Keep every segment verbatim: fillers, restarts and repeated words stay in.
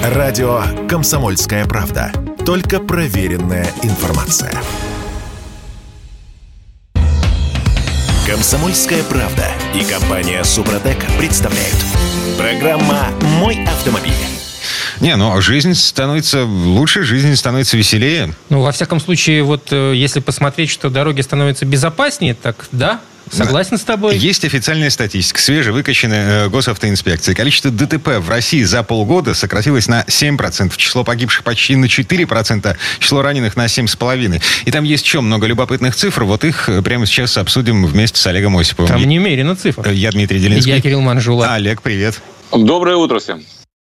Радио «Комсомольская правда». Только проверенная информация. «Комсомольская правда» и компания «Супротек» представляют. Программа «Мой автомобиль». Не, ну, жизнь становится лучше, жизнь становится веселее. Ну, во всяком случае, вот если посмотреть, что дороги становятся безопаснее, так да, согласен с тобой. Есть официальная статистика, свежевыкачанная э, госавтоинспекцией. Количество ДТП в России за полгода сократилось на семь процентов. Число погибших почти на четыре процента. Число раненых на семь целых пять десятых процента. И там есть еще много любопытных цифр. Вот их прямо сейчас обсудим вместе с Олегом Осиповым. Там немерено цифр. Я Дмитрий Делинский. Я Кирилл Манжула. Олег, привет. Доброе утро всем.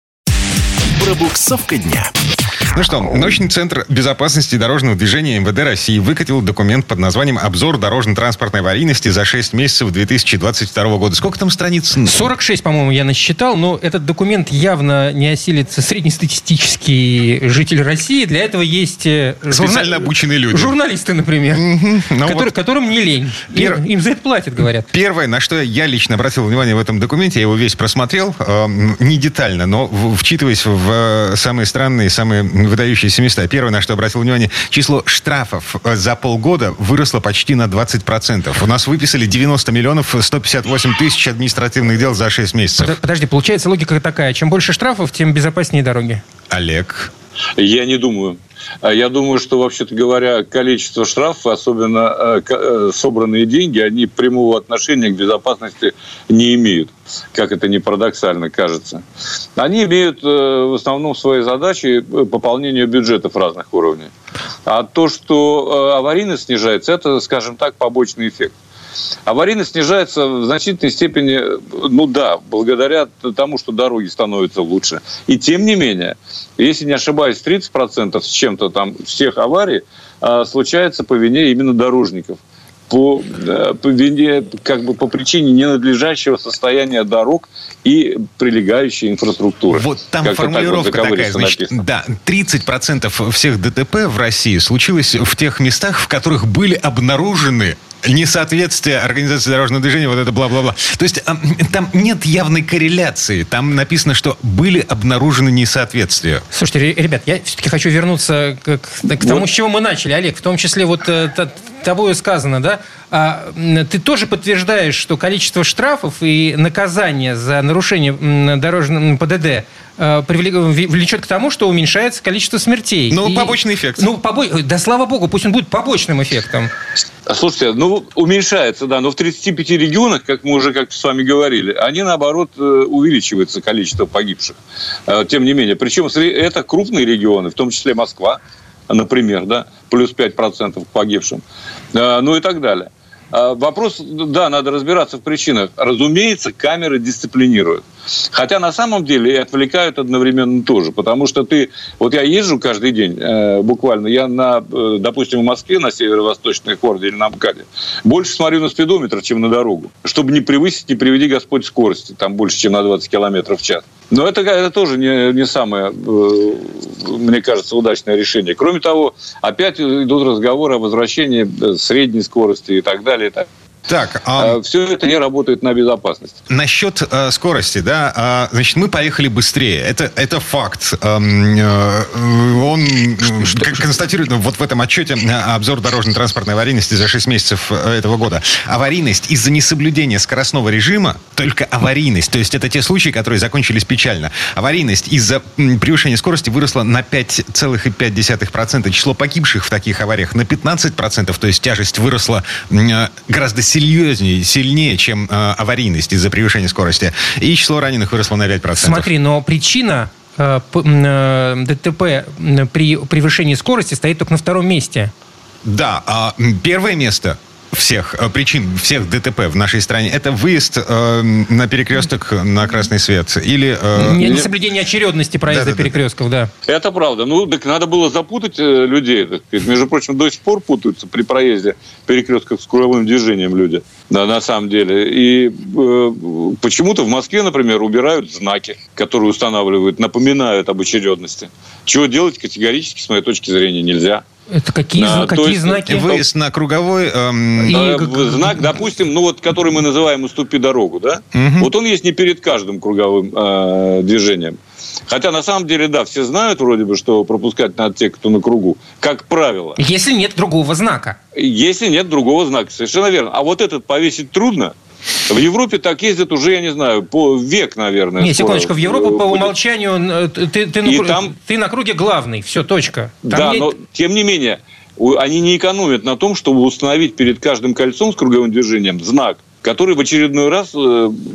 Пробуксовка дня. Ну что, научный центр безопасности дорожного движения МВД России выкатил документ под названием «Обзор дорожно-транспортной аварийности за шесть месяцев две тысячи двадцать второго года». Сколько там страниц? сорок шесть, по-моему, я насчитал, но этот документ явно не осилит среднестатистический житель России. Для этого есть журна... специально обученные люди. Журналисты, например, mm-hmm. который, вот которым не лень. Пер... Им, им за это платят, говорят. Первое, на что я лично обратил внимание в этом документе, я его весь просмотрел, э, не детально, но в, вчитываясь в э, самые странные, самые выдающиеся места. Первое, на что обратил внимание, число штрафов за полгода выросло почти на двадцать процентов. У нас выписали девяносто миллионов сто пятьдесят восемь тысяч административных дел за шесть месяцев. Подожди, получается логика такая. Чем больше штрафов, тем безопаснее дороги. Олег? Я не думаю. Я думаю, что, вообще-то говоря, количество штрафов, особенно э, собранные деньги, они прямого отношения к безопасности не имеют, как это ни парадоксально кажется. Они имеют э, в основном свои задачи пополнению бюджетов разных уровней. А то, что э, аварийность снижается, это, скажем так, побочный эффект. Аварийность снижается в значительной степени, ну да, благодаря тому, что дороги становятся лучше. И тем не менее, если не ошибаюсь, тридцать процентов с чем-то там всех аварий а, случается по вине именно дорожников. По, по вине, как бы по причине ненадлежащего состояния дорог и прилегающей инфраструктуры. Вот там как формулировка так вот такая, значит, да, тридцать процентов всех ДТП в России случилось в тех местах, в которых были обнаружены несоответствие организации дорожного движения, вот это бла-бла-бла. То есть там нет явной корреляции. Там написано, что были обнаружены несоответствия. Слушайте, ребят, я все-таки хочу вернуться к, к тому, вот. С чего мы начали, Олег. В том числе вот тобой сказано, да? А, ты тоже подтверждаешь, что количество штрафов и наказания за нарушение дорожного ПДД влечет к тому, что уменьшается количество смертей. Ну, и, побочный эффект. Ну, побо... Да слава богу, пусть он будет побочным эффектом. Слушайте, ну, уменьшается, да, но в тридцати пяти регионах, как мы уже как с вами говорили, они, наоборот, увеличивается количество погибших. Тем не менее. Причем это крупные регионы, в том числе Москва, например, да, плюс пять процентов к погибшим, ну и так далее. Вопрос, да, надо разбираться в причинах. Разумеется, камеры дисциплинируют. Хотя на самом деле и отвлекают одновременно тоже. Потому что ты... Вот я езжу каждый день, э, буквально, я, на, э, допустим, в Москве, на северо-восточной Хорде или на МКАДе, больше смотрю на спидометр, чем на дорогу. Чтобы не превысить, не приведи Господь скорости. Там больше, чем на двадцать километров в час. Но это, это тоже не, не самое, э, мне кажется, удачное решение. Кроме того, опять идут разговоры о возвращении средней скорости и так далее. И так. Так, а... Все это не работает на безопасность. Насчет э, скорости, да, а, значит, мы поехали быстрее. Это, это факт. Эм, э, он что, как, констатирует вот в этом отчете обзор дорожно-транспортной аварийности за шесть месяцев этого года. Аварийность из-за несоблюдения скоростного режима, только аварийность, то есть это те случаи, которые закончились печально. Аварийность из-за превышения скорости выросла на пять целых пять десятых процента. Число погибших в таких авариях на пятнадцать процентов, то есть тяжесть выросла э, гораздо сильнее. Серьезнее, сильнее, чем э, аварийность из-за превышения скорости. И число раненых выросло на пять процентов. Смотри, но причина э, э, ДТП при превышении скорости стоит только на втором месте. Да, а первое место всех причин, всех ДТП в нашей стране, это выезд э, на перекресток на красный свет. Или... Э... Не, не соблюдение очередности проезда да, да, перекрестков, да. Это правда. Ну, так надо было запутать людей. Так сказать. Между прочим, до сих пор путаются при проезде перекрестков с круговым движением люди. Да, на самом деле. И э, почему-то в Москве, например, убирают знаки, которые устанавливают, напоминают об очередности. Чего делать категорически, с моей точки зрения, нельзя. Это какие, А, какие есть, знаки? Выезд на круговой... Эм... И- Э, Знак, допустим, ну вот, который мы называем «уступи дорогу», да? Мгм. Вот он есть не перед каждым круговым э, движением. Хотя, на самом деле, да, все знают вроде бы, что пропускать надо те, кто на кругу. Как правило. Если нет другого знака. Если нет другого знака. Совершенно верно. А вот этот повесить трудно. В Европе так ездят уже, я не знаю, по век, наверное. Не, скоро. секундочку, в Европу по Будет. умолчанию э, ты, ты, И на, кру- там- ты на круге главный. Все, точка. Там Да, нет- но тем не менее, у- они не экономят на том, чтобы установить перед каждым кольцом с круговым движением знак, который в очередной раз э,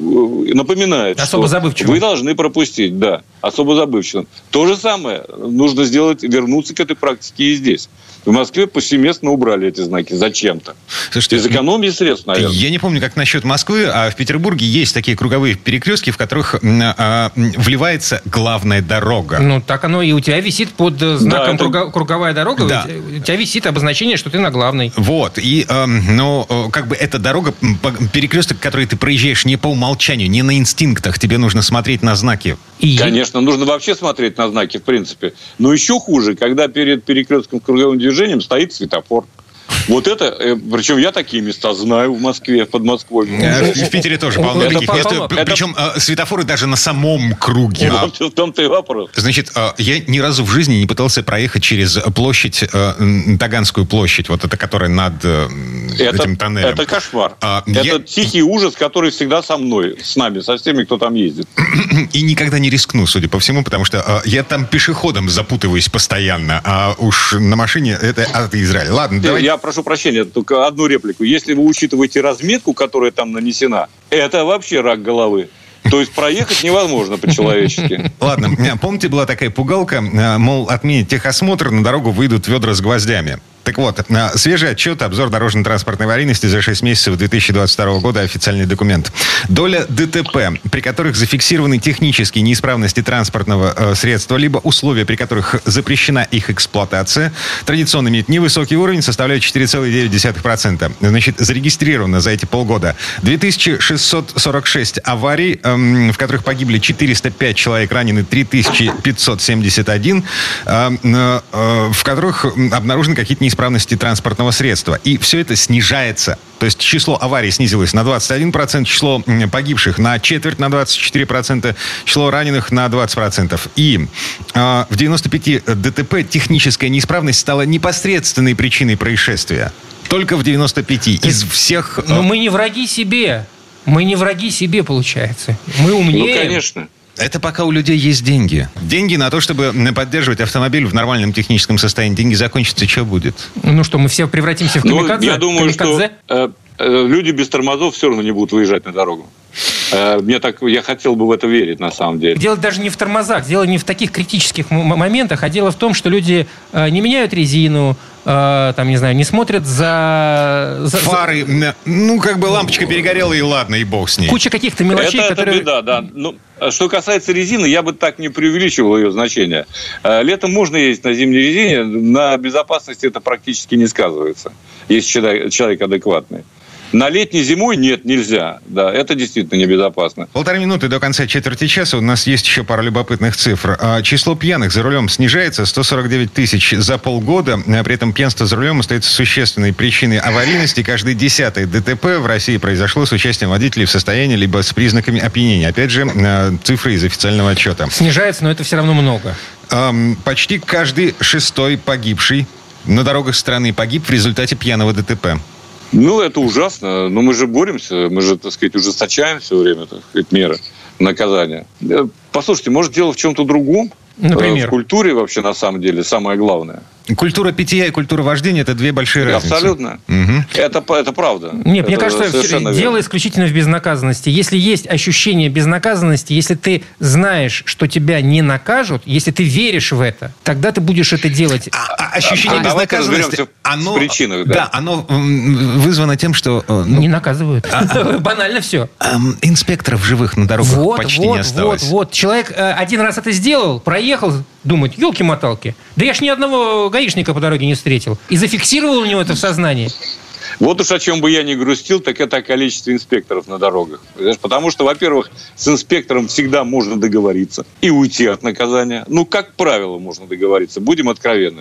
э, напоминает, Особо что забывчивым. вы должны пропустить, да, особо забывчивым. То же самое нужно сделать, вернуться к этой практике и здесь. В Москве повсеместно убрали эти знаки зачем-то. Слушайте, Из экономии средств, наверное. я не помню, как насчет Москвы, а в Петербурге есть такие круговые перекрестки, в которых м, а, м, вливается главная дорога. Ну, так оно и у тебя висит под э, знаком это- круга- круговая дорога. Да. У тебя висит обозначение, что ты на главной. Вот, и, эм, ну, э, как бы эта дорога, м, по- перекресток, который ты проезжаешь не по умолчанию, не на инстинктах, тебе нужно смотреть на знаки. И Конечно, нужно вообще смотреть на знаки, в принципе. Но еще хуже, когда перед перекрестком с круговым движением стоит светофор. Вот это, э, причем я такие места знаю в Москве, в Подмосковье. Э, В Питере тоже Это полно таких мест. полно. П- Причем э, светофоры даже на самом круге. А, Вот в том-то и вопрос. Значит, э, я ни разу в жизни не пытался проехать через площадь, э, м, Таганскую площадь, вот эта, которая над э, Это, этим тоннелем. это кошмар. А, это я- тихий ужас, который всегда со мной, с нами, со всеми, кто там ездит. И никогда не рискну, судя по всему, потому что э, я там пешеходом запутываюсь постоянно, а уж на машине это от Израиля. Ладно, давай. Я прошу прощения, только одну реплику. Если вы учитываете разметку, которая там нанесена, это вообще рак головы. То есть проехать невозможно по-человечески. Ладно, э, помните, была такая пугалка, э, мол, отменить техосмотр, на дорогу выйдут ведра с гвоздями. Так вот, э, свежий отчет, обзор дорожно-транспортной аварийности за шесть месяцев две тысячи двадцать второго года, официальный документ. Доля ДТП, при которых зафиксированы технические неисправности транспортного э, средства, либо условия, при которых запрещена их эксплуатация, традиционно имеет невысокий уровень, составляет четыре целых девять десятых процента. Значит, зарегистрировано за эти полгода две тысячи шестьсот сорок шесть аварий, эм, в которых погибли четыреста пять человек, ранены три тысячи пятьсот семьдесят один, э, э, э, в которых м, обнаружены какие-то неисправности транспортного средства. И все это снижается. То есть число аварий снизилось на двадцать один процент, число м, погибших на четверть, на двадцать четыре процента, число раненых на двадцать процентов. И э, в девяноста пяти ДТП техническая неисправность стала непосредственной причиной происшествия. Только в девяноста пяти из всех... э, Но мы не враги себе. Мы не враги себе, получается. Мы Ну, умнее. конечно. Это пока у людей есть деньги. Деньги на то, чтобы поддерживать автомобиль в нормальном техническом состоянии. Деньги закончатся, что будет? Ну что, мы все превратимся в Ну, камикадзе? я думаю, Камикадзе? что э, э, люди без тормозов все равно не будут выезжать на дорогу. Э, мне так, я хотел бы в это верить, на самом деле. Дело даже не в тормозах, дело не в таких критических м- моментах, а дело в том, что люди э, не меняют резину, э, там, не знаю, не смотрят за... за- за- Фары, м, ну, как бы лампочка перегорела, и ладно, и бог с ней. Куча каких-то мелочей, это, которые... это беда, да. Ну, что касается резины, я бы так не преувеличивал ее значение. Э, Летом можно ездить на зимней резине, на безопасности это практически не сказывается, если человек, человек адекватный. На летней зимой нет, нельзя. Да, это действительно небезопасно. Полторы минуты до конца четверти часа. У нас есть еще пара любопытных цифр. А, Число пьяных за рулем снижается. сто сорок девять тысяч за полгода. А При этом пьянство за рулем остается существенной причиной аварийности. Каждый десятый ДТП в России произошло с участием водителей в состоянии либо с признаками опьянения. Опять же, а, цифры из официального отчета. Снижается, но это все равно много. Ам, Почти каждый шестой погибший на дорогах страны погиб в результате пьяного ДТП. Ну, это ужасно, но мы же боремся, мы же, так сказать, ужесточаем все время, так сказать, меры наказания. Э, Послушайте, может, дело в чем-то другом? Например? Э, В культуре вообще, на самом деле, самое главное. Культура питья и культура вождения – это две большие разницы. Абсолютно. Мгм. Это, это правда. Нет, мне Это кажется, совершенно все- дело верно. исключительно в безнаказанности. Если есть ощущение безнаказанности, если ты знаешь, что тебя не накажут, если ты веришь в это, тогда ты будешь это делать. А- а ощущение А давайте безнаказанности, разберемся в оно, причинах, да. да, оно м, вызвано тем, что э, ну, Не наказывают. Банально все. эм, инспекторов живых на дорогах Вот, почти вот, не осталось. вот, вот. Человек э, один раз это сделал, проехал, думает, елки-моталки. Да я ж ни одного гаишника по дороге не встретил. И зафиксировал у него это в сознании. Вот уж о чем бы я ни грустил, так это о количестве инспекторов на дорогах. Понимаешь? Потому что, во-первых, с инспектором всегда можно договориться и уйти от наказания. Ну, как правило, можно договориться. Будем откровенными.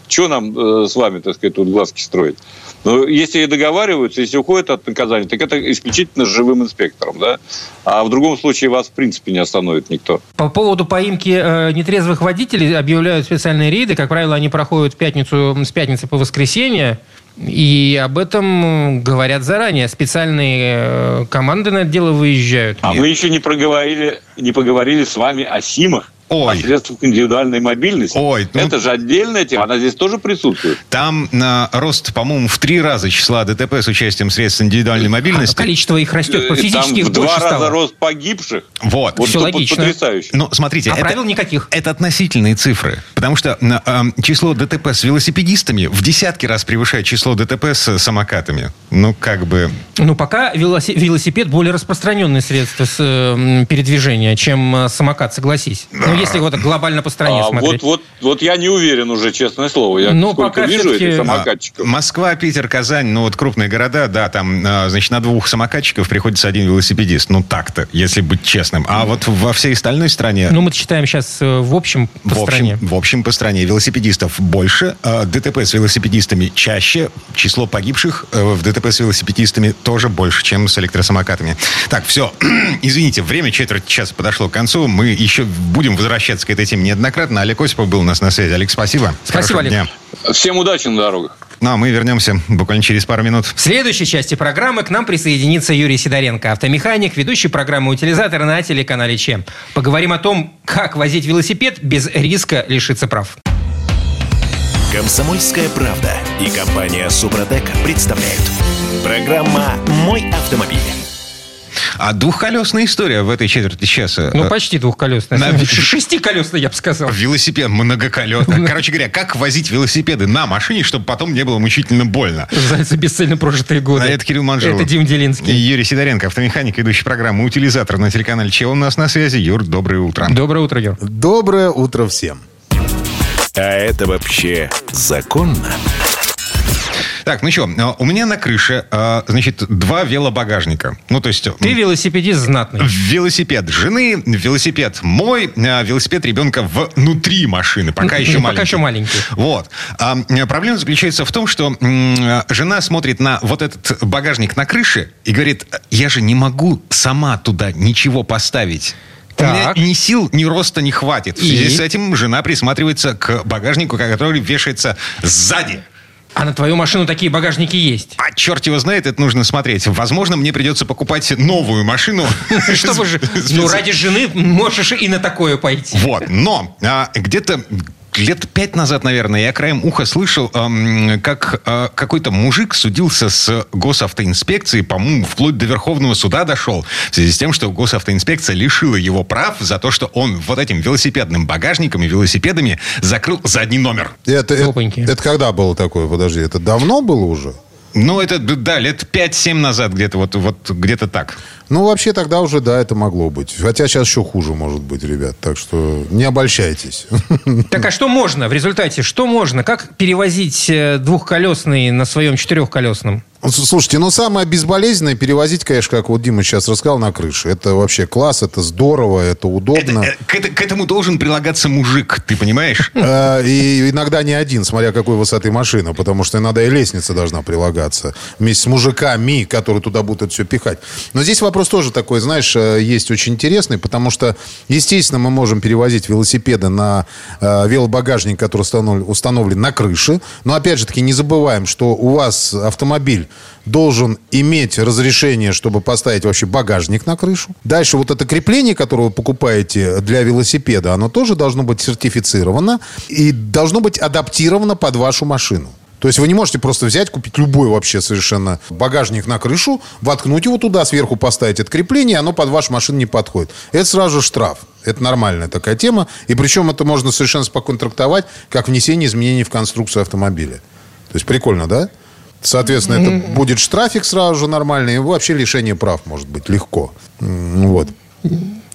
Что нам э, с вами, так сказать, тут глазки строить? Но если договариваются, если уходят от наказания, так это исключительно с живым инспектором, да? А в другом случае вас, в принципе, не остановит никто. По поводу поимки э, нетрезвых водителей объявляют специальные рейды. Как правило, они проходят в пятницу, с пятницы по воскресенье. И об этом говорят заранее. Специальные э, команды на это дело выезжают. А мы еще не проговорили, не поговорили с вами о СИМах. Ой. О средствах индивидуальной мобильности. Ой, ну, это же отдельная тема, она здесь тоже присутствует. Там на рост, по-моему, в три раза числа ДТП с участием средств индивидуальной мобильности. А количество их растет, по физически их больше стало. В два раза рост погибших. Вот. вот Все логично. Потрясающе. Но смотрите, а это, правил никаких. Это относительные цифры. Потому что э, число ДТП с велосипедистами в десятки раз превышает число ДТП с самокатами. Ну, как бы... Ну, пока велосипед более распространенное средство с, э, передвижения, чем самокат, согласись. Ну, если вот глобально по стране а, смотреть. Вот, вот, вот я не уверен уже, честное слово. Я ну, сколько вижу этих самокатчиков. Москва, Питер, Казань, ну вот крупные города, да, там, значит, на двух самокатчиков приходится один велосипедист. Ну, так-то, если быть честным. А вот во всей остальной стране... Ну, мы считаем сейчас в общем по в стране. Общем, в общем по стране. Велосипедистов больше, ДТП с велосипедистами чаще, число погибших в ДТП с велосипедистами тоже больше, чем с электросамокатами. Так, все. Извините, время четверть часа подошло к концу. Мы еще будем возвращаться к этой теме неоднократно. Олег Осипов был у нас на связи. Олег, спасибо. Спасибо, Олег. Дня. Всем удачи на дорогах. Ну, а мы вернемся буквально через пару минут. В следующей части программы к нам присоединится Юрий Сидоренко, автомеханик, ведущий программы «Утилизатор» на телеканале ЧЕ. Поговорим о том, как возить велосипед без риска лишиться прав. «Комсомольская правда» и компания «Супротек» представляют. Программа «Мой автомобиль». А двухколесная история в этой четверти часа. Ну, почти двухколесная. На... Шестиколесная, я бы сказал. Велосипед многоколесный. Короче говоря, как возить велосипеды на машине, чтобы потом не было мучительно больно. За бесцельно прожитые годы. А это Кирилл Манжулов. Это Дим Делинский. И Юрий Сидоренко, автомеханик, ведущий программы «Утилизатор» на телеканале ЧЕ. У нас на связи. Юр, доброе утро. Доброе утро, Юр. Доброе утро всем. А это вообще законно? Так, ну что, у меня на крыше, значит, два велобагажника. Ну, то есть... Ты велосипедист знатный. Велосипед жены, велосипед мой, велосипед ребенка внутри машины, пока еще пока маленький. Пока еще маленький. Вот. А проблема заключается в том, что м, жена смотрит на вот этот багажник на крыше и говорит, я же не могу сама туда ничего поставить. Так. У меня ни сил, ни роста не хватит. В связи и? с этим жена присматривается к багажнику, который вешается сзади. А на твою машину такие багажники есть? А черт его знает, это нужно смотреть. Возможно, мне придется покупать новую машину. Чтобы же... Ну, ради жены можешь и на такое пойти. Вот, но где-то... Лет пять назад, наверное, я краем уха слышал, эм, как э, какой-то мужик судился с госавтоинспекцией, по-моему, вплоть до Верховного суда дошел, в связи с тем, что госавтоинспекция лишила его прав за то, что он вот этим велосипедным багажником и велосипедами закрыл задний номер. Это, это, это когда было такое? Подожди, это давно было уже? Ну, это, да, лет пять-семь назад где-то, вот, вот где-то так. Ну, вообще, тогда уже, да, это могло быть. Хотя сейчас еще хуже может быть, ребят. Так что не обольщайтесь. Так, а что можно в результате? Что можно? Как перевозить двухколесный на своем четырехколесном? Слушайте, ну, самое безболезненное перевозить, конечно, как вот Дима сейчас рассказал, на крыше. Это вообще класс, это здорово, это удобно. Это, к, это, к этому должен прилагаться мужик, ты понимаешь? И иногда не один, смотря какой высоты машина, потому что иногда и лестница должна прилагаться вместе с мужиками, которые туда будут это все пихать. Но здесь вопрос тоже такой, знаешь, есть очень интересный, потому что, естественно, мы можем перевозить велосипеды на велобагажник, который установлен на крыше. Но, опять же таки, не забываем, что у вас автомобиль должен иметь разрешение, чтобы поставить вообще багажник на крышу. Дальше вот это крепление, которое вы покупаете для велосипеда, оно тоже должно быть сертифицировано и должно быть адаптировано под вашу машину. То есть вы не можете просто взять, купить любой вообще совершенно багажник на крышу, воткнуть его туда, сверху поставить это крепление, оно под вашу машину не подходит. Это сразу же штраф. Это нормальная такая тема. И причем это можно совершенно спокойно трактовать как внесение изменений в конструкцию автомобиля. То есть прикольно, да? Соответственно, это будет штрафик сразу же нормальный, и вообще лишение прав может быть легко. Вот.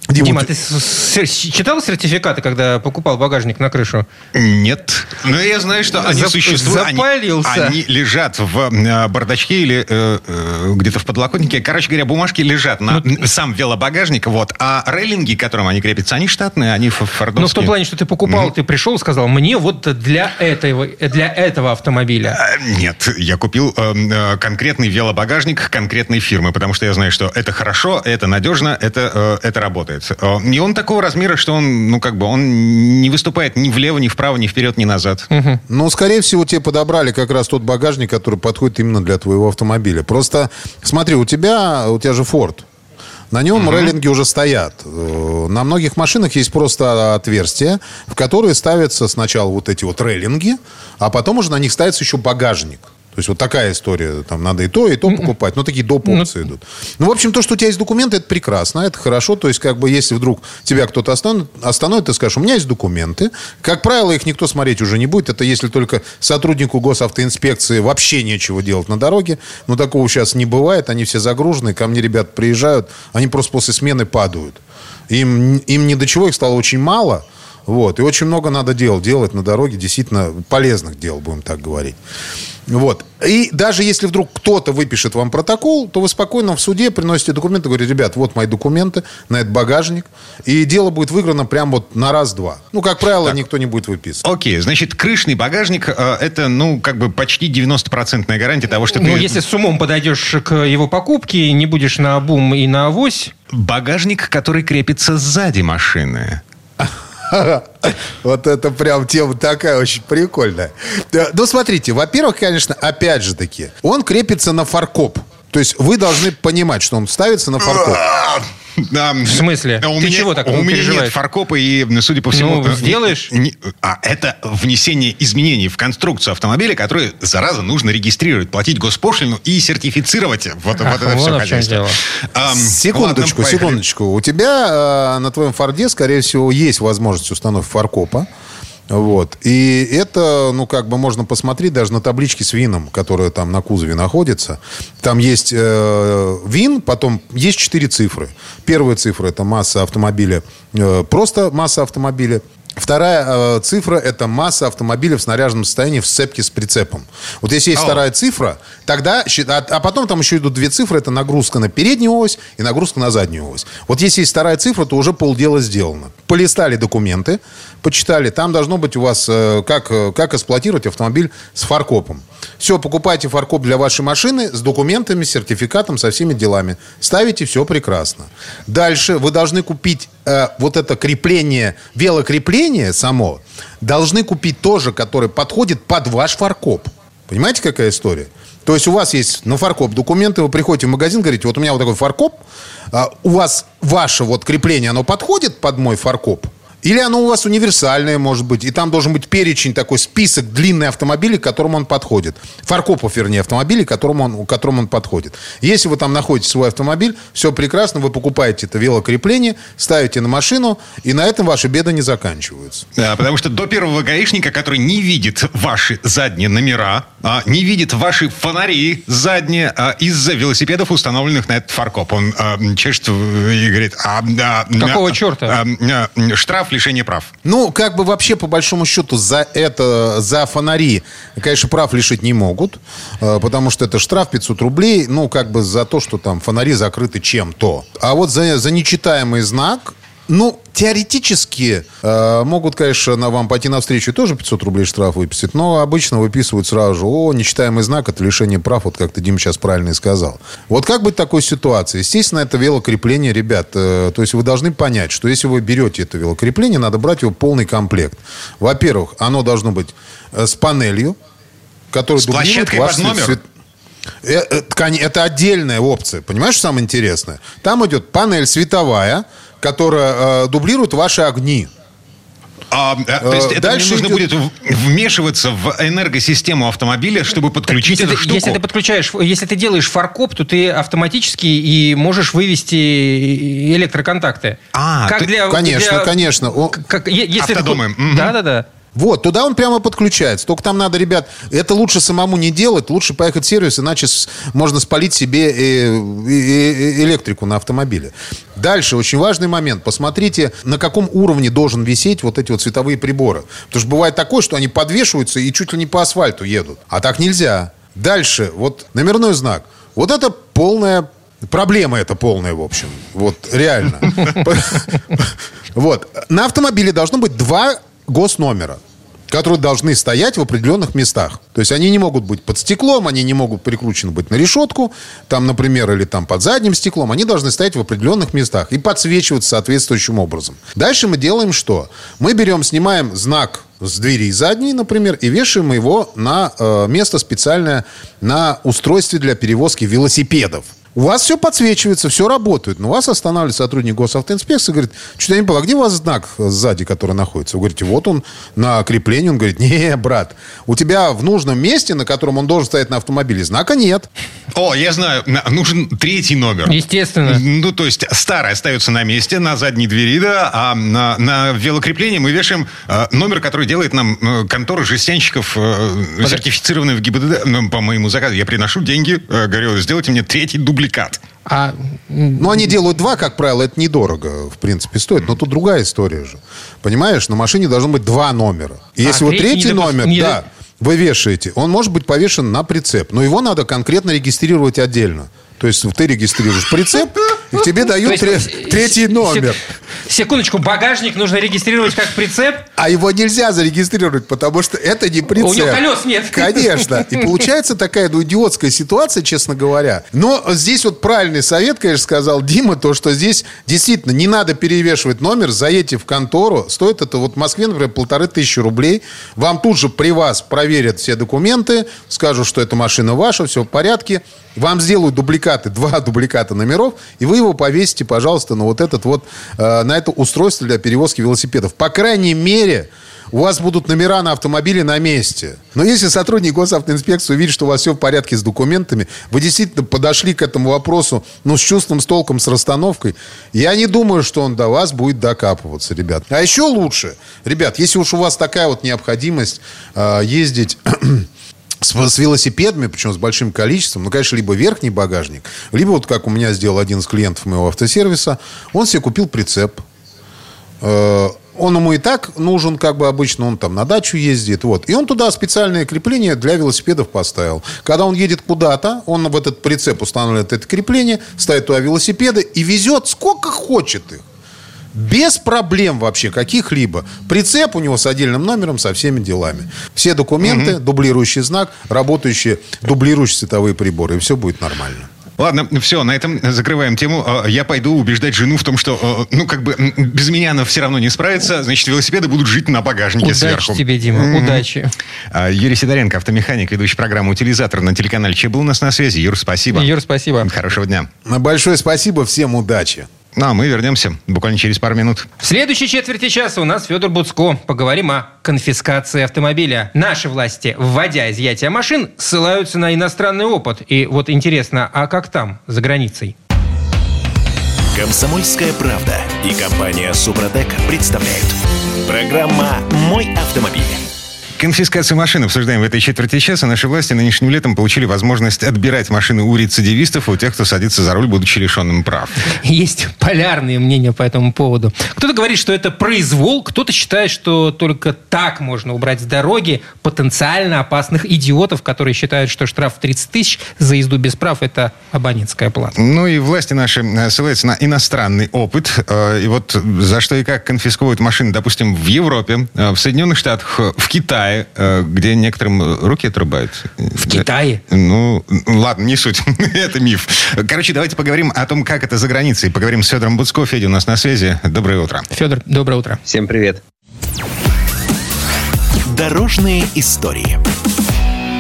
Дима, Дима, ты... ты читал сертификаты, когда покупал багажник на крышу? Нет. Но я знаю, что они Зап- существуют. запалился. Они, они лежат в э, бардачке или э, э, где-то в подлокотнике. Короче говоря, бумажки лежат на ну, сам велобагажник. Вот. А рейлинги, к которым они крепятся, они штатные, они фордовские. Ну, в том плане, что ты покупал, Mm-hmm. ты пришел и сказал, мне вот для этого, для этого автомобиля. Нет, я купил э, конкретный велобагажник конкретной фирмы, потому что я знаю, что это хорошо, это надежно, это, э, это работает. И он такого размера, что он, ну, как бы, он не выступает ни влево, ни вправо, ни вперед, ни назад. Угу. Ну, скорее всего, тебе подобрали как раз тот багажник, который подходит именно для твоего автомобиля. Просто, смотри, у тебя, у тебя же Ford. На нем uh-huh. рейлинги уже стоят. На многих машинах есть просто отверстия, в которые ставятся сначала вот эти вот рейлинги, а потом уже на них ставится еще багажник. То есть вот такая история. Там надо и то, и то покупать. Но такие доп. Опции идут. Ну, в общем, то, что у тебя есть документы, это прекрасно, это хорошо. То есть, как бы, если вдруг тебя кто-то остановит, остановит, ты скажешь, у меня есть документы. Как правило, их никто смотреть уже не будет. Это если только сотруднику госавтоинспекции вообще нечего делать на дороге. Но такого сейчас не бывает. Они все загружены. Ко мне ребята приезжают. Они просто после смены падают. Им, им ни до чего, их стало очень мало. Вот. И очень много надо дел делать на дороге. Действительно полезных дел, будем так говорить. Вот. И даже если вдруг кто-то выпишет вам протокол, то вы спокойно в суде приносите документы, говорите, ребят, вот мои документы на этот багажник, и дело будет выиграно прям вот на раз-два. Ну, как правило, так. Никто не будет выписывать. Окей, значит, крышный багажник э, это, ну, как бы почти девяносто процентов гарантия того, что ты... Ну, если с умом подойдешь к его покупке, не будешь на бум и на авось... Багажник, который крепится сзади машины. Вот это прям тема такая очень прикольная. Ну, смотрите, во-первых, конечно, опять же таки, он крепится на фаркоп. То есть вы должны понимать, что он ставится на фаркоп. В смысле? У Ты меня, чего так у меня переживаешь? нет фаркопа, и, судя по всему... Ну, сделаешь? Не, не, а это внесение изменений в конструкцию автомобиля, которые, зараза, нужно регистрировать, платить госпошлину и сертифицировать вот, Ах, вот это вот все в чем хозяйство. дело. Um, секундочку, ладно, секундочку. У тебя э, на твоем Форде, скорее всего, есть возможность установки фаркопа. Вот. И это, ну, как бы можно посмотреть даже на табличке с ВИНом, которая там на кузове находится. Там есть э, ВИН, потом есть четыре цифры. Первая цифра – это масса автомобиля, э, просто масса автомобиля. Вторая э, цифра – это масса автомобиля в снаряженном состоянии в сцепке с прицепом. Вот если есть О. вторая цифра, тогда... А, а потом там еще идут две цифры. Это нагрузка на переднюю ось и нагрузка на заднюю ось. Вот если есть вторая цифра, то уже полдела сделано. Полистали документы, почитали. Там должно быть у вас, э, как, как эксплуатировать автомобиль с фаркопом. Все, покупайте фаркоп для вашей машины с документами, сертификатом, со всеми делами. Ставите, все прекрасно. Дальше вы должны купить э, вот это крепление, велокрепление само, должны купить тоже, которое подходит под ваш фаркоп. Понимаете, какая история? То есть у вас есть на фаркоп документы, вы приходите в магазин, говорите, вот у меня вот такой фаркоп, а у вас ваше вот крепление, оно подходит под мой фаркоп? Или оно у вас универсальное, может быть, и там должен быть перечень, такой список длинный автомобилей, к которым он подходит. Фаркопов, вернее, автомобилей, к которым он, к которым он подходит. Если вы там находите свой автомобиль, все прекрасно, вы покупаете это велокрепление, ставите на машину, и на этом ваши беды не заканчиваются. Да, потому что до первого гаишника, который не видит ваши задние номера, а, не видит ваши фонари задние а, из-за велосипедов, установленных на этот фаркоп, он а, чешет и говорит... А, а, Какого а, черта? А, а, штраф, лишение прав. Ну, как бы вообще, по большому счету, за это, за фонари, конечно, прав лишить не могут, потому что это штраф пятьсот рублей, ну, как бы за то, что там фонари закрыты чем-то. А вот за, за нечитаемый знак, ну, теоретически э, могут, конечно, на вам пойти навстречу и тоже пятьсот рублей штраф выписать, но обычно выписывают сразу же, о, нечитаемый знак, это лишение прав, вот как ты, Дима, сейчас правильно и сказал. Вот как быть в такой ситуации? Естественно, это велокрепление, ребят, э, то есть вы должны понять, что если вы берете это велокрепление, надо брать его полный комплект. Во-первых, оно должно быть э, с панелью, которая с площадкой под номер? Цвет... Это отдельная опция, понимаешь, что самое интересное? Там идет панель световая, которая э, дублирует ваши огни. А, то есть это Дальше не нужно идет... будет вмешиваться в энергосистему автомобиля, чтобы подключить если эту ты, штуку? Если ты подключаешь, если ты делаешь фаркоп, то ты автоматически и можешь вывести электроконтакты. А, как ты... для, конечно, для... конечно. О... Как, если Автодомы. Ты... Угу. Да, да, да. Вот, туда он прямо подключается. Только там надо, ребят, это лучше самому не делать, лучше поехать в сервис, иначе можно спалить себе электрику на автомобиле. Дальше, очень важный момент. Посмотрите, на каком уровне должен висеть вот эти вот световые приборы. Потому что бывает такое, что они подвешиваются и чуть ли не по асфальту едут. А так нельзя. Дальше, вот номерной знак. Вот это полная проблема, это полная, в общем. Вот, реально. Вот. На автомобиле должно быть два госномера, которые должны стоять в определенных местах. То есть они не могут быть под стеклом, они не могут прикручены быть на решетку, там, например, или там под задним стеклом. Они должны стоять в определенных местах и подсвечиваться соответствующим образом. Дальше мы делаем что? Мы берем, снимаем знак с двери задней, например, и вешаем его на э, место специальное на устройстве для перевозки велосипедов. У вас все подсвечивается, все работает. Но вас останавливает сотрудник госавтоинспекции и говорит: что-то я не понял, а где у вас знак сзади, который находится? Вы говорите: вот он на креплении. Он говорит: не, брат, у тебя в нужном месте, на котором он должен стоять на автомобиле, знака нет. О, я знаю, нужен третий номер. Естественно. Ну, то есть старый остается на месте, на задней двери, да, а на, на велокреплении мы вешаем э, номер, который делает нам э, контора жестянщиков, э, сертифицированная в ГИБДД, ну, по моему заказу. Я приношу деньги, э, говорю: сделайте мне третий дубликат. А... Ну, они делают два, как правило, это недорого, в принципе, стоит. Но тут другая история же. Понимаешь, на машине должно быть два номера. И а, если вот третий допу... номер, не... да, вы вешаете, он может быть повешен на прицеп. Но его надо конкретно регистрировать отдельно. То есть ты регистрируешь прицеп, и тебе дают есть, третий номер. Секундочку, багажник нужно регистрировать как прицеп? А его нельзя зарегистрировать, потому что это не прицеп. У него колес нет. Конечно. И получается такая, ну, идиотская ситуация, честно говоря. Но здесь вот правильный совет, конечно, сказал Дима, то, что здесь действительно не надо перевешивать номер, заедьте в контору. Стоит это вот в Москве, например, полторы тысячи рублей. Вам тут же при вас проверят все документы, скажут, что эта машина ваша, все в порядке. Вам сделают дубликаты, два дубликата номеров, и вы его повесите, пожалуйста, на вот этот вот, э, на это устройство для перевозки велосипедов. По крайней мере, у вас будут номера на автомобиле на месте. Но если сотрудник госавтоинспекции увидит, что у вас все в порядке с документами, вы действительно подошли к этому вопросу, ну, с чувством, с толком, с расстановкой, я не думаю, что он до вас будет докапываться, ребят. А еще лучше, ребят, если уж у вас такая вот необходимость э, ездить... С, с велосипедами, причем с большим количеством, ну, конечно, либо верхний багажник, либо вот как у меня сделал один из клиентов моего автосервиса, он себе купил прицеп. Э, он ему и так нужен, как бы обычно, он там на дачу ездит, вот. И он туда специальное крепление для велосипедов поставил. Когда он едет куда-то, он в этот прицеп устанавливает это крепление, ставит туда велосипеды и везет сколько хочет их. Без проблем вообще каких-либо. Прицеп у него с отдельным номером, со всеми делами. Все документы, угу. Дублирующий знак, работающие, дублирующие световые приборы. И все будет нормально. Ладно, все, на этом закрываем тему. Я пойду убеждать жену в том, что, ну, как бы, без меня она все равно не справится. Значит, велосипеды будут жить на багажнике удачи сверху. Удачи тебе, Дима, mm-hmm. удачи. Юрий Сидоренко, автомеханик, ведущий программу «Утилизатор» на телеканале ЧЕ, был у нас на связи. Юр, спасибо. Юр, спасибо. Хорошего дня. Большое спасибо, всем удачи. Ну, а мы вернемся буквально через пару минут. В следующей четверти часа у нас Федор Буцко. Поговорим о конфискации автомобиля. Наши власти, вводя изъятие машин, ссылаются на иностранный опыт. И вот интересно, а как там, за границей? «Комсомольская правда» и компания «Супротек» представляют. Программа «Мой автомобиль». Конфискацию машин обсуждаем в этой четверти часа. Наши власти нынешним летом получили возможность отбирать машины у рецидивистов, у тех, кто садится за руль, будучи лишенным прав. Есть полярные мнения по этому поводу. Кто-то говорит, что это произвол, кто-то считает, что только так можно убрать с дороги потенциально опасных идиотов, которые считают, что штраф в тридцать тысяч за езду без прав – это абонентская плата. Ну и власти наши ссылаются на иностранный опыт. И вот за что и как конфисковывают машины, допустим, в Европе, в Соединенных Штатах, в Китае, где некоторым руки отрубают. В Китае? Ну, ладно, не суть. Это миф. Короче, давайте поговорим о том, как это за границей. Поговорим с Федором Буцко. Федя у нас на связи. Доброе утро. Федор, доброе утро. Всем привет. Дорожные истории.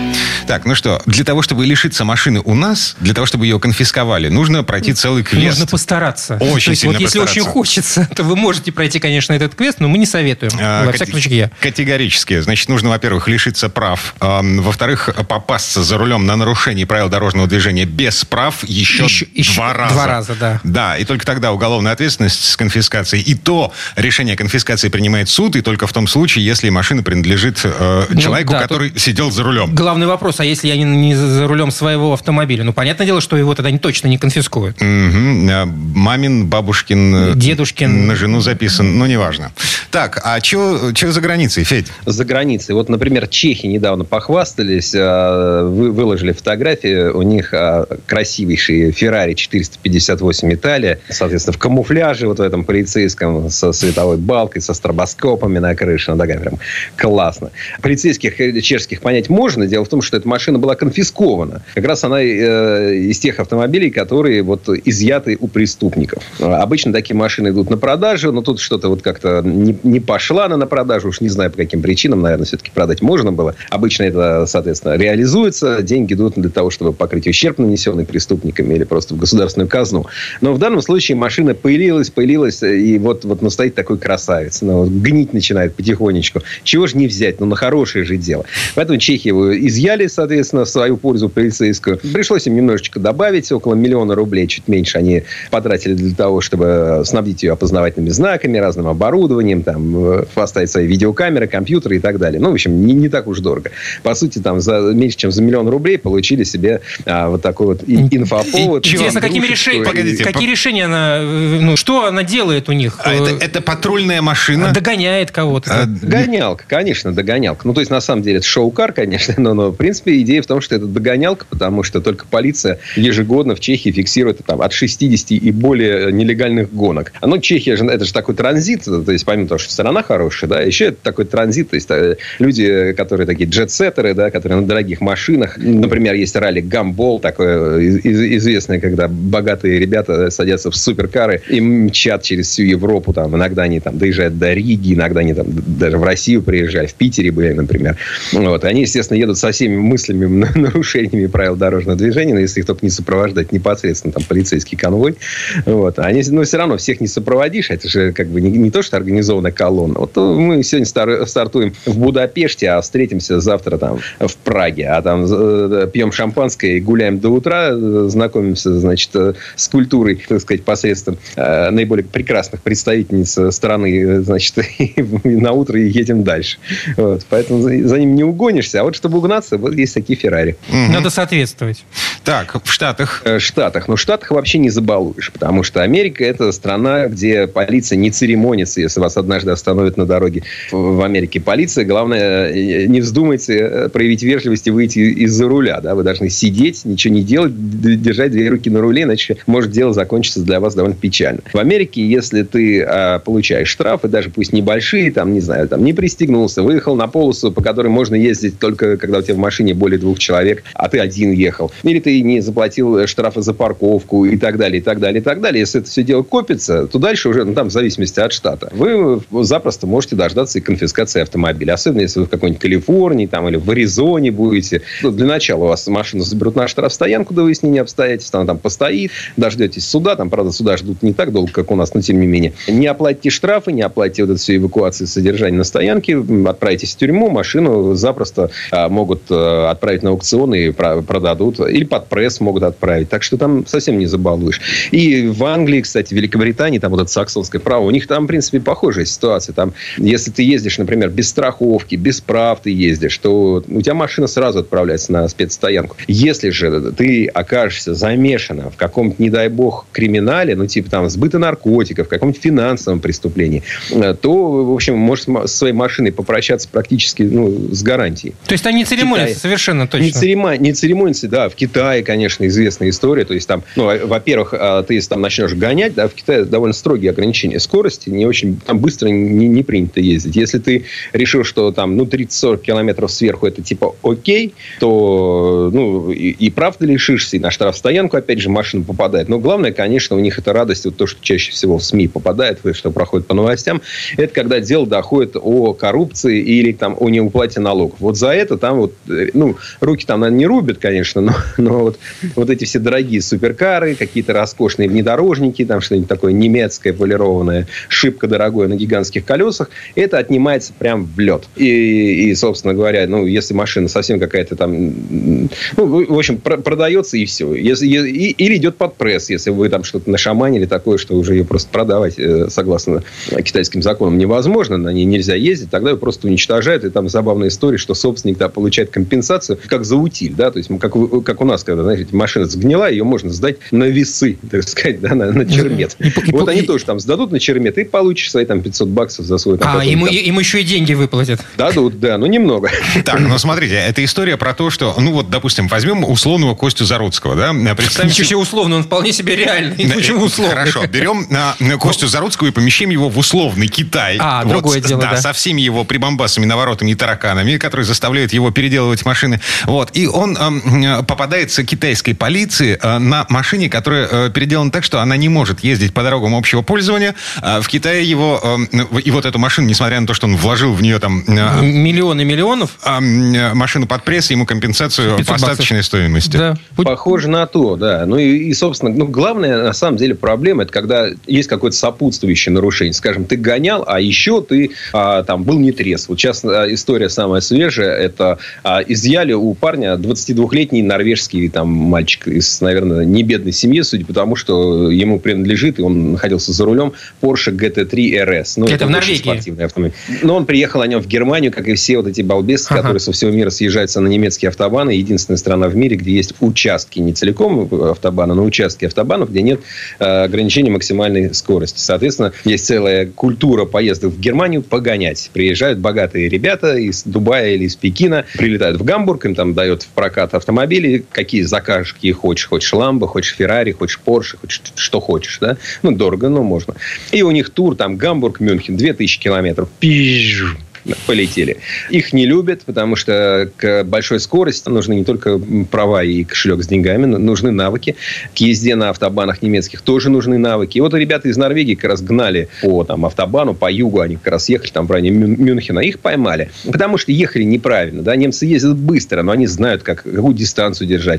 Так, ну что, для того, чтобы лишиться машины у нас, для того, чтобы ее конфисковали, нужно пройти целый квест. Нужно постараться. Очень То есть, сильно вот если постараться. очень хочется, то вы можете пройти, конечно, этот квест, но мы не советуем. А, Во кат- всяком случае, я. Категорически. Значит, нужно, во-первых, лишиться прав. А, во-вторых, попасться за рулем на нарушение правил дорожного движения без прав еще, Еще- два еще раза. два раза, да. Да, и только тогда уголовная ответственность с конфискацией. И то решение о конфискации принимает суд, и только в том случае, если машина принадлежит э, Ну, человеку, да, который сидел за рулем. Главный вопрос, а если я не, не за рулем своего автомобиля? Ну, понятное дело, что его тогда не, точно не конфискуют. Мгм. А, Мамин, бабушкин, э, Дедушкин. на жену записан, ну, неважно. Так, а что за границей, Федь? За границей. Вот, например, чехи недавно похвастались, э, вы- выложили фотографии, у них э, красивейший Ferrari четыреста пятьдесят восемь Италия, соответственно, в камуфляже вот в этом полицейском, со световой балкой, со стробоскопами на крыше. Ну, такая прям классно. Полицейских э, чешских понять можно. Дело в том, что эта машина была конфискована. Как раз она э, из тех автомобилей, которые вот изъяты у преступников. Обычно такие машины идут на продажу, но тут что-то вот как-то не, не пошла она на продажу, уж не знаю по каким причинам, наверное, все-таки продать можно было. Обычно это, соответственно, реализуется, деньги идут для того, чтобы покрыть ущерб, нанесенный преступниками, или просто в государственную казну. Но в данном случае машина появилась, появилась, и вот, вот ну, стоит такой красавец. Ну, вот гнить начинает потихонечку. Чего же не взять? Ну, на хорошее же дело. Поэтому чехи его изъяли, соответственно, в свою пользу полицейскую. Пришлось им немножечко добавить, около миллиона рублей, чуть меньше они потратили для того, чтобы снабдить ее опознавательными знаками, разным оборудованием, там, поставить свои видеокамеры, компьютеры и так далее. Ну, в общем, не, не так уж дорого. По сути, там, за меньше, чем за миллион рублей получили себе а, вот такой вот и- инфоповод. Интересно, какими решениями, Погодите, какие по- решения она, э, ну, что она делает у них? А это, Э, это патрульная машина? Догоняет кого-то. А, Догонялка, конечно, догонялка. Ну, то есть, на самом деле, это шоу-кар, конечно, но, но, в принципе, идея в том, что это догонялка, потому что только полиция ежегодно в Чехии фиксирует там, от шестидесяти и более нелегальных гонок. А ну, Чехия же, это же такой транзит, то есть, помимо того, что страна хорошая, да, еще это такой транзит, то есть, э, люди, которые такие джетсеттеры, да, которые на дорогих машинах, например, есть ралли Гамбол, такое из- известное, когда богатые ребята садятся в суперкары и мчат через всю Европу, там, иногда они там доезжают до Риги, иногда они там даже в Россию приезжали, в Питере были, например. Вот. Они, естественно, едут со всеми мыслями, нарушениями правил дорожного движения, но если их только не сопровождать непосредственно там полицейский конвой. Вот. Они, но все равно всех не сопроводишь, это же как бы не, не то, что организованная колонна. Вот мы сегодня стар, стартуем в Будапеште, а встретимся завтра там в Праге, а там э, пьем шампанское и гуляем до утра, э, знакомимся, значит, э, с культурой, так сказать, посредством э, наиболее прекрасных представительниц страны, э, значит, и на утро и едем дальше. Вот. Поэтому за, за ним не угонишься. А вот чтобы угнаться, вот есть такие Феррари. Надо соответствовать. Так, в Штатах. Э, Штатах. Но в Штатах вообще не забалуешь, потому что Америка – это страна, где полиция не церемонится, если вас однажды остановят на дороге. В Америке полиция, главное, э, не вздумайте э, проявить вежливость и выйти из-за руля. Да? Вы должны сидеть, ничего не делать, д- держать две руки на руле, иначе может дело закончиться для вас довольно печально. В Америке, если ты э, получаешь штрафы, даже пусть небольшие, там, не знаю, там, не пристегнулся, выехал на полосу, по которой можно ездить только когда у тебя в машине более двух человек, а ты один ехал. Или ты не заплатил штрафы за парковку и так далее, и так далее, и так далее. Если это все дело копится, то дальше уже, ну, там, в зависимости от штата, вы запросто можете дождаться и конфискации автомобиля. Особенно, если вы в какой-нибудь Калифорнии там, или в Аризоне будете. Ну, для начала у вас машину заберут на штрафстоянку до выяснения обстоятельств, она там постоит, дождетесь суда. Там, правда, суда ждут не так долго, как у нас, но тем не менее. Не оплатите штрафы, не оплатите вот эту всю эвакуацию, содержание на стоянке, отправитесь в тюрьму, машину запросто а, могут а, отправить на аукцион и про- продадут. Или под пресс могут отправить. Так что там совсем не забалуешь. И в Англии, кстати, в Великобритании, там вот это саксонское право, у них там, в принципе, похожая ситуация. Там, если ты ездишь, например, без страховки, без прав ты ездишь, то у тебя машина сразу отправляется на спецстоянку. Если же ты окажешься замешана в каком-то, не дай бог, криминале, ну, типа там сбыта наркотиков, в каком-то финансовом преступлении, то, в общем, можешь со своей машиной попрощаться практически, ну, с гарантией. То есть они не церемонятся совершенно точно? Не, церема... не церемонятся, да. В Китае, конечно, известная история. То есть там, ну, во-первых, ты если там начнешь гонять, да, в Китае довольно строгие ограничения скорости, не очень, там быстро не, не принято ездить. Если ты решил, что там, ну, тридцать-сорок километров сверху это типа окей, то, ну, и, и правда лишишься, и на штрафстоянку, опять же, машина попадает. Но главное, конечно, у них это радость, вот то, что чаще всего в СМИ попадает, что проходит по новостям, это когда дело доходит о коррупции или там о неуплате налогов. Вот за это там вот Ну, руки там, наверное, не рубят, конечно, но, но вот, вот эти все дорогие суперкары, какие-то роскошные внедорожники, там что-нибудь такое немецкое, полированное, шибко дорогое на гигантских колесах, это отнимается прям в лед. И, и, собственно говоря, ну, если машина совсем какая-то там... Ну, в общем, про- продается и все. Если, и, или идет под пресс, если вы там что-то нашаманили такое, что уже ее просто продавать, согласно китайским законам, невозможно, на ней нельзя ездить, тогда ее просто уничтожают. И там забавная история, что собственник да, получает компенсацию, как за утиль. Да? То есть, как, как у нас, когда, знаете, машина сгнила, ее можно сдать на весы, так сказать, да, на, на чермет. И, и, вот и, они и... тоже там сдадут на чермет, и получишь свои там пятьсот баксов за свой... Там, а, ему, там... ему еще и деньги выплатят. Дадут, да, но немного. Так, ну смотрите, это история про то, что, ну вот, допустим, возьмем условного Костю Заруцкого, да? Представим... Ничего себе условно, он вполне себе реальный. Почему условный? Хорошо, берем а, Костю Заруцкого и помещаем его в условный Китай. А, вот, другое дело, да, да. Со всеми его прибамбасами, наворотами и тараканами, которые заставляют его переделывать машины. Вот. И он а, попадается китайской полиции а, на машине, которая а, переделана так, что она не может ездить по дорогам общего пользования. А, в Китае его... А, и вот эту машину, несмотря на то, что он вложил в нее там... А, миллионы миллионов? А, машину под пресс, ему компенсацию по остаточной стоимости. Да. Похоже на то, да. Ну и, и, собственно, ну, главная, на самом деле, проблема, это когда есть какое-то сопутствующее нарушение. Скажем, ты гонял, а еще ты а, там был не трезв. Вот сейчас история самая свежая. Это а, изъяли у парня двадцатидвухлетний норвежский там, мальчик из, наверное, не бедной семьи, судя по тому, что ему принадлежит, и он находился за рулем, Porsche джи ти три эр эс. Ну, это, это в Норвегии. Спортивный автомобиль. Но он приехал на нем в Германию, как и все вот эти балбесы, ага. которые со всего мира съезжаются на немецкие автобаны. Единственная страна в мире, где есть участки, не целиком автобана, но участки автобанов, где нет э, ограничения максимальной скорости. Соответственно, есть целая культура поездок в Германию погонять. Приезжают богатые ребята из Дубая или из Пекина, прилетают в Гамбург, им там дают в прокат автомобили, какие закажешь, какие хочешь. Хочешь Ламбо, хочешь Феррари, хочешь Порше, хочешь что хочешь. Да? Ну, дорого, но можно. И у них тур там Гамбург-Мюнхен, две тысячи километров. Пизжу. Полетели. Их не любят, потому что к большой скорости нужны не только права и кошелек с деньгами, нужны навыки. К езде на автобанах немецких тоже нужны навыки. И вот ребята из Норвегии как раз гнали по там, автобану, по югу, они как раз ехали там в районе Мюнхена, их поймали. Потому что ехали неправильно. Да? Немцы ездят быстро, но они знают, как, какую дистанцию держать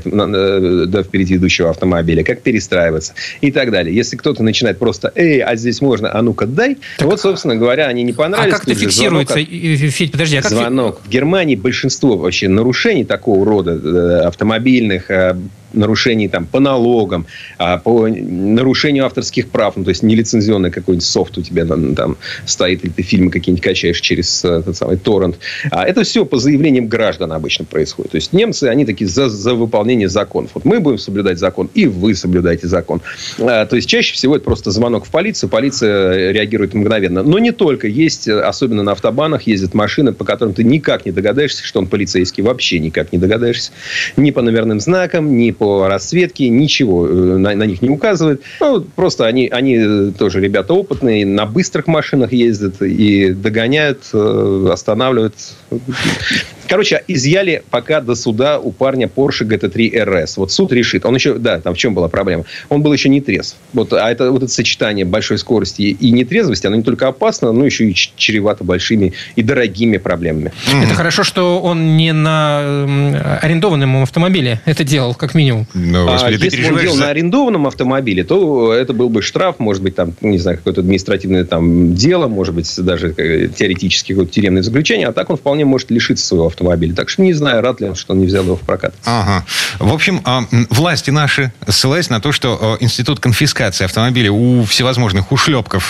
до впереди идущего автомобиля, как перестраиваться и так далее. Если кто-то начинает просто «Эй, а здесь можно, а ну-ка дай», так, вот, собственно говоря, они не понравились. А как это фиксируется? Федь, подожди, а как... Звонок. В Германии большинство вообще нарушений такого рода автомобильных, нарушений там, по налогам, по нарушению авторских прав, ну, то есть нелицензионный какой-нибудь софт у тебя там, там стоит, или ты фильмы какие-нибудь качаешь через этот самый торрент. А это все по заявлениям граждан обычно происходит. То есть немцы, они такие за, за выполнение законов. Вот мы будем соблюдать закон, и вы соблюдаете закон. А, то есть чаще всего это просто звонок в полицию, полиция реагирует мгновенно. Но не только. Есть, особенно на автобанах, ездят машины, по которым ты никак не догадаешься, что он полицейский. Вообще никак не догадаешься. Ни по номерным знакам, ни по расцветке, ничего на, на них не указывает. Ну, просто они, они тоже ребята опытные, на быстрых машинах ездят и догоняют, останавливают. Короче, изъяли пока до суда у парня Porsche джи ти три эр эс. Вот суд решит. Он еще, да, там в чем была проблема? Он был еще не трезв. Вот, а это, вот это сочетание большой скорости и нетрезвости, оно не только опасно, но еще и чревато большими и дорогими проблемами. Это хорошо, что он не на арендованном автомобиле это делал, как минимум. Но, Господи, а если он делал за... на арендованном автомобиле, то это был бы штраф, может быть, там, не знаю, какое-то административное там дело, может быть, даже теоретически какое-то тюремное заключение, а так он вполне может лишиться своего автомобиля. Так что не знаю, рад ли он, что он не взял его в прокат. Ага. В общем, власти наши, ссылаясь на то, что институт конфискации автомобилей у всевозможных ушлепков,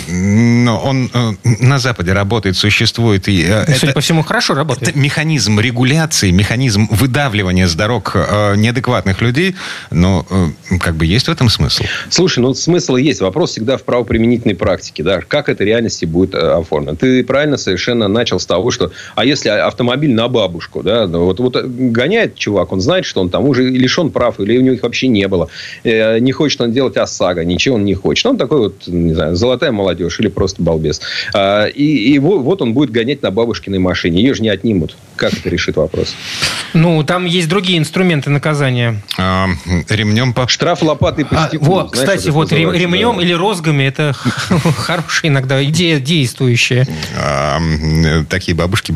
он на Западе работает, существует. И Судя это, по всему, хорошо работает. Это механизм регуляции, механизм выдавливания с дорог неадекватных людей, но как бы есть в этом смысл? Слушай, ну смысл есть. Вопрос всегда в правоприменительной практике. Да? Как это в реальности будет оформлено? Ты правильно совершенно начал с того, что а если автомобиль на бабушку, да, вот, вот гоняет чувак, он знает, что он там уже лишен прав, или у него их вообще не было. Э, не хочет он делать ОСАГО, ничего он не хочет. Он такой вот, не знаю, золотая молодежь или просто балбес. А, и и вот, вот он будет гонять на бабушкиной машине. Ее же не отнимут. Как это решит вопрос? Ну, там есть другие инструменты наказания. А, ремнем по... Штраф лопатой по стеклу. А, вот, знаешь, кстати, вот ремнем да. или розгами, это хорошая иногда идея действующая. А, такие бабушки бывают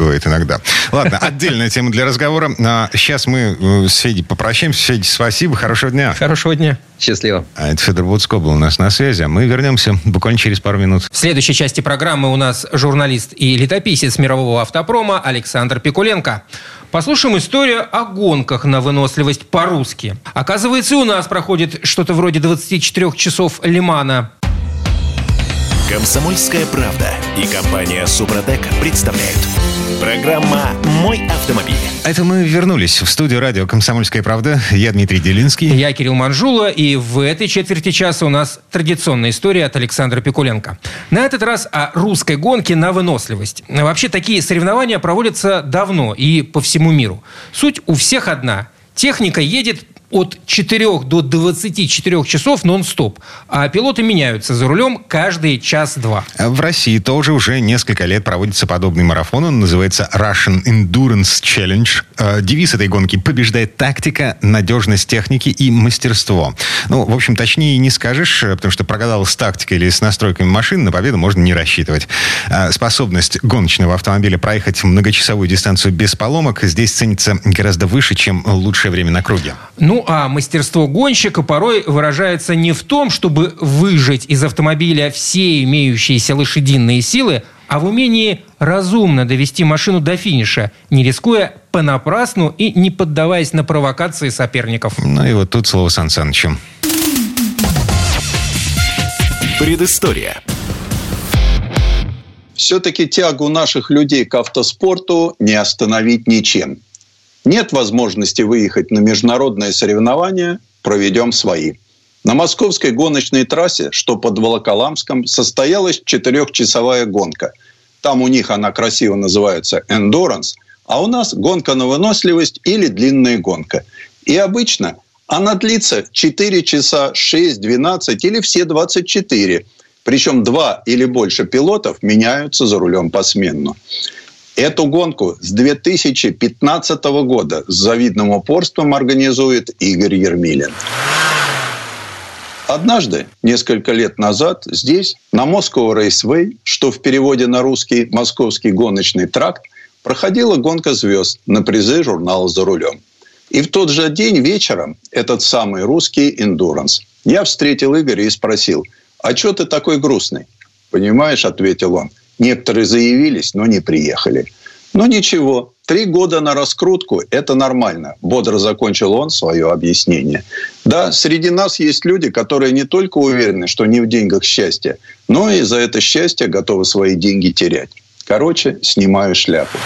бывает иногда. Ладно, отдельная тема для разговора. Сейчас мы с Федей попрощаемся. Федя, спасибо, хорошего дня. Хорошего дня. Счастливо. А это Федор Буцко был у нас на связи. А мы вернемся буквально через пару минут. В следующей части программы у нас журналист и летописец мирового автопрома Александр Пикуленко. Послушаем историю о гонках на выносливость по-русски. Оказывается, и у нас проходит что-то вроде двадцати четырёх часов Лимана. «Комсомольская правда» и компания «Супротек» представляют. Программа «Мой автомобиль». Это мы вернулись в студию радио «Комсомольская правда». Я Дмитрий Делинский. Я Кирилл Манжула. И в этой четверти часа у нас традиционная история от Александра Пикуленко. На этот раз о русской гонке на выносливость. Вообще, такие соревнования проводятся давно и по всему миру. Суть у всех одна. Техника едет от четырёх до двадцати четырёх часов нон-стоп, а пилоты меняются за рулем каждый час-два. В России тоже уже несколько лет проводится подобный марафон. Он называется Russian Endurance Challenge. Девиз этой гонки: побеждает тактика, надежность техники и мастерство. Ну, в общем, точнее не скажешь, потому что прогадал с тактикой или с настройками машины, на победу можно не рассчитывать. Способность гоночного автомобиля проехать многочасовую дистанцию без поломок здесь ценится гораздо выше, чем лучшее время на круге. Ну, а мастерство гонщика порой выражается не в том, чтобы выжать из автомобиля все имеющиеся лошадиные силы, а в умении разумно довести машину до финиша, не рискуя понапрасну и не поддаваясь на провокации соперников. Ну и вот тут слово Сан Санычу. Предыстория. Все-таки тягу наших людей к автоспорту не остановить ничем. Нет возможности выехать на международные соревнования, проведем свои. На московской гоночной трассе, что под Волоколамском, состоялась четырехчасовая гонка. Там у них она красиво называется «Endurance», а у нас гонка на выносливость или длинная гонка. И обычно она длится четыре часа, шесть, двенадцать или все двадцать четыре. Причем два или больше пилотов меняются за рулем посменно. Эту гонку с две тысячи пятнадцатого года с завидным упорством организует Игорь Ермилин. Однажды, несколько лет назад, здесь, на Moscow Raceway, что в переводе на русский «Московский гоночный тракт», проходила гонка звезд на призы журнала «За рулем». И в тот же день вечером этот самый русский «Эндуранс». Я встретил Игоря и спросил: «А что ты такой грустный?» «Понимаешь», — ответил он, — «некоторые заявились, но не приехали». Ну ничего, три года на раскрутку – это нормально. Бодро закончил он свое объяснение. Да, среди нас есть люди, которые не только уверены, что не в деньгах счастье, но и за это счастье готовы свои деньги терять. Короче, снимаю шляпу.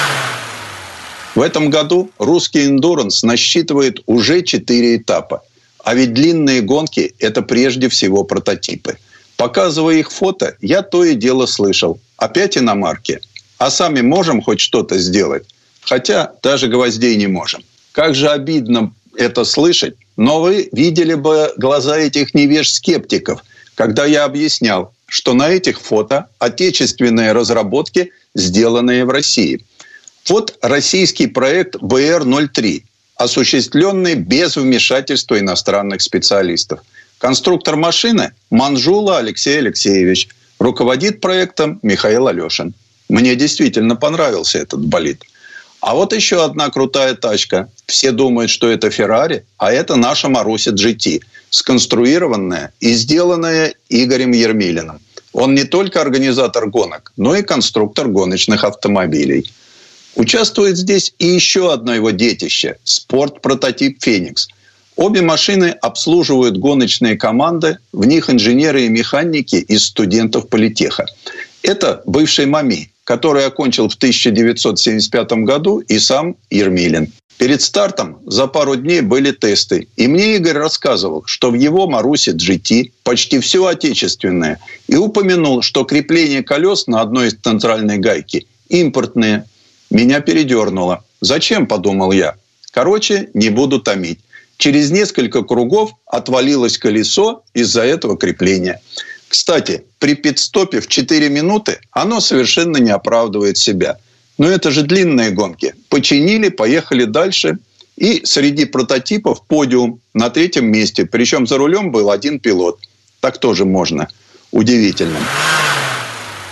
В этом году русский «Эндуранс» насчитывает уже четыре этапа. А ведь длинные гонки – это прежде всего прототипы. Показывая их фото, я то и дело слышал: опять иномарки. А сами можем хоть что-то сделать? Хотя даже гвоздей не можем. Как же обидно это слышать. Но вы видели бы глаза этих невеж-скептиков, когда я объяснял, что на этих фото отечественные разработки, сделанные в России. Вот российский проект бэ эр ноль три, осуществленный без вмешательства иностранных специалистов. Конструктор машины – Манжула Алексей Алексеевич. Руководит проектом Михаил Алешин. Мне действительно понравился этот болид. А вот еще одна крутая тачка. Все думают, что это Феррари, а это наша Маруся джи ти, сконструированная и сделанная Игорем Ермилиным. Он не только организатор гонок, но и конструктор гоночных автомобилей. Участвует здесь и еще одно его детище – спорт-прототип «Феникс». Обе машины обслуживают гоночные команды, в них инженеры и механики из студентов политеха. Это бывший МАМИ, который окончил в тысяча девятьсот семьдесят пятом году и сам Ермилин. Перед стартом за пару дней были тесты. И мне Игорь рассказывал, что в его Марусе джи ти почти все отечественное. И упомянул, что крепление колес на одной из центральной гайки импортные. Меня передернуло. Зачем, подумал я. Короче, не буду томить. Через несколько кругов отвалилось колесо из-за этого крепления. Кстати, при пит-стопе в четыре минуты оно совершенно не оправдывает себя. Но это же длинные гонки. Починили, поехали дальше. И среди прототипов подиум на третьем месте. Причем за рулем был один пилот. Так тоже можно. Удивительно.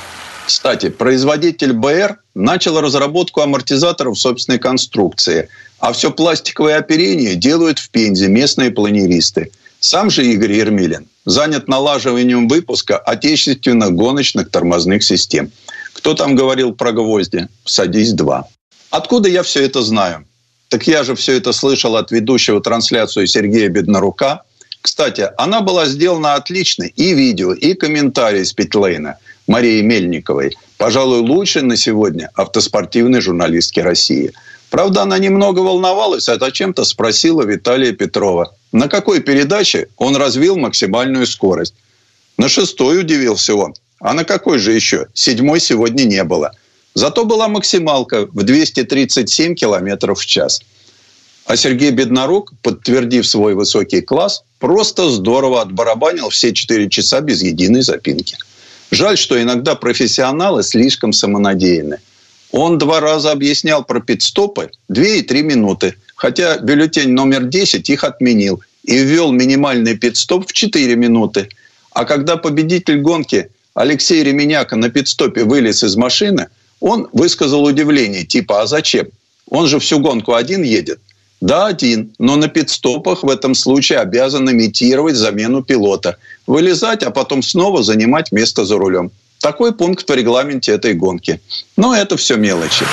Кстати, производитель бэ эр начал разработку амортизаторов собственной конструкции, а все пластиковое оперение делают в Пензе местные планеристы. Сам же Игорь Ермилин занят налаживанием выпуска отечественных гоночных тормозных систем. Кто там говорил про гвозди? Садись два. Откуда я все это знаю? Так я же все это слышал от ведущего трансляцию Сергея Беднорука. Кстати, она была сделана отлично. И видео, и комментарии с питлейна Марии Мельниковой. Пожалуй, лучшей на сегодня автоспортивной журналистки России. Правда, она немного волновалась, а зачем-то спросила Виталия Петрова, на какой передаче он развил максимальную скорость. На шестой, удивился он. А на какой же еще? Седьмой сегодня не было. Зато была максималка в двести тридцать семь километров в час. А Сергей Беднорук, подтвердив свой высокий класс, просто здорово отбарабанил все четыре часа без единой запинки. Жаль, что иногда профессионалы слишком самонадеянны. Он два раза объяснял про пит-стопы две и три минуты, хотя бюллетень номер десять их отменил и ввел минимальный пит-стоп в четыре минуты. А когда победитель гонки Алексей Ременяка на пит-стопе вылез из машины, он высказал удивление, типа «а зачем? Он же всю гонку один едет». Да, один, но на пит-стопах в этом случае обязан имитировать замену пилота. Вылезать, а потом снова занимать место за рулем. Такой пункт в регламенте этой гонки. Но это все мелочи.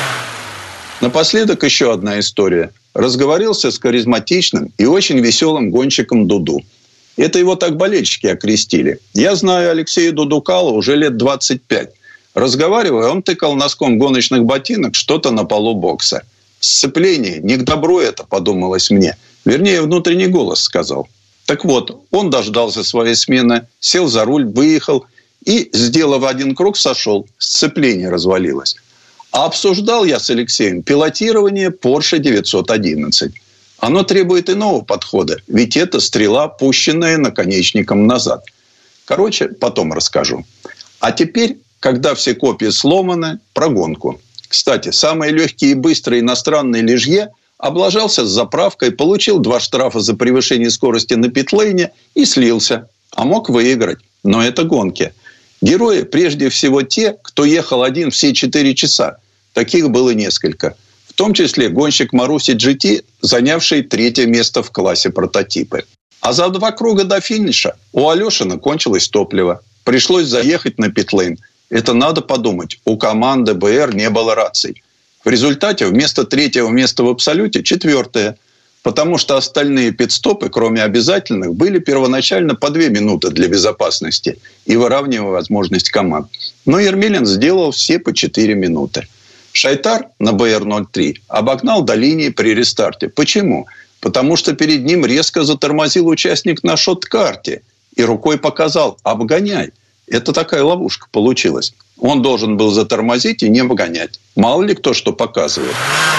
Напоследок еще одна история. Разговорился с харизматичным и очень веселым гонщиком Дуду. Это его так болельщики окрестили. Я знаю Алексея Дудукала уже лет двадцать пять. Разговаривая, он тыкал носком гоночных ботинок что-то на полу бокса. «Сцепление, не к добру это», подумалось мне. Вернее, внутренний голос сказал. Так вот, он дождался своей смены, сел за руль, выехал и, сделав один круг, сошел. Сцепление развалилось. А обсуждал я с Алексеем пилотирование Porsche девятьсот одиннадцать. Оно требует иного подхода, ведь это стрела, пущенная наконечником назад. Короче, потом расскажу. А теперь, когда все копии сломаны, про гонку. Кстати, самый легкий и быстрый иностранный Лижье облажался с заправкой, получил два штрафа за превышение скорости на питлейне и слился. А мог выиграть. Но это гонки. Герои прежде всего те, кто ехал один все четыре часа. Таких было несколько. В том числе гонщик Маруси джи ти, занявший третье место в классе прототипы. А за два круга до финиша у Алешина кончилось топливо. Пришлось заехать на питлейн. Это надо подумать. У команды бэ эр не было раций. В результате вместо третьего места в абсолюте четвертое. Потому что остальные пит-стопы, кроме обязательных, были первоначально по две минуты для безопасности и выравнивая возможность команд. Но Ермилин сделал все по четыре минуты. Шайтар на бэ эр ноль три обогнал до линии при рестарте. Почему? Потому что перед ним резко затормозил участник на шот-карте и рукой показал «обгоняй». Это такая ловушка получилась. Он должен был затормозить и не обгонять. Мало ли кто что показывает.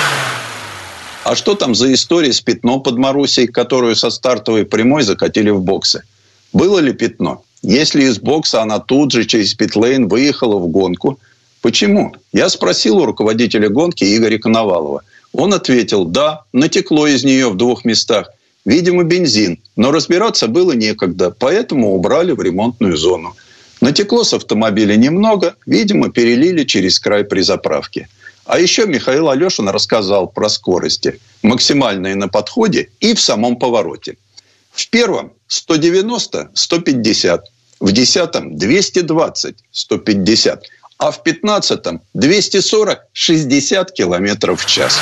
А что там за история с пятном под Марусей, которую со стартовой прямой закатили в боксы? Было ли пятно? Если из бокса она тут же через питлейн выехала в гонку. Почему? Я спросил у руководителя гонки Игоря Коновалова. Он ответил, да, натекло из нее в двух местах. Видимо, бензин. Но разбираться было некогда, поэтому убрали в ремонтную зону. Натекло с автомобиля немного, видимо, перелили через край при заправке. А еще Михаил Алешин рассказал про скорости. Максимальные на подходе и в самом повороте. В первом сто девяносто - сто пятьдесят. В десятом двести двадцать - сто пятьдесят. А в пятнадцатом двести сорок - шестьдесят километров в час.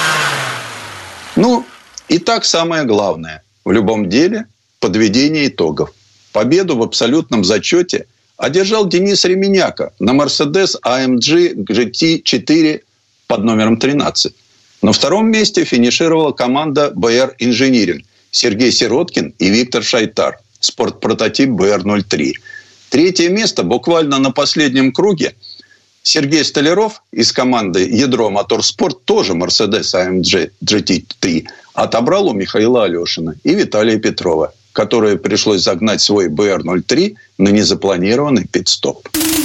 Ну, и так самое главное. В любом деле подведение итогов. Победу в абсолютном зачете одержал Денис Ременяка на Mercedes а эм джи джи ти четыре под номером тринадцать. На втором месте финишировала команда бэ эр Engineering Сергей Сироткин и Виктор Шайтар, спортпрототип бэ эр ноль три. Третье место буквально на последнем круге Сергей Столяров из команды Ядро Моторспорт, тоже Mercedes а эм джи джи ти три, отобрал у Михаила Алешина и Виталия Петрова, которое пришлось загнать свой бэ эр ноль три на незапланированный пит-стоп.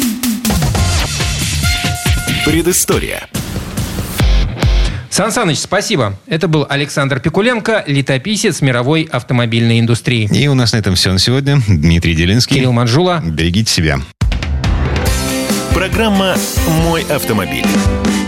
Предыстория. Сан Саныч, спасибо. Это был Александр Пикуленко, летописец мировой автомобильной индустрии. И у нас на этом все на сегодня. Дмитрий Делинский. Кирилл Манжула. Берегите себя. Программа «Мой автомобиль».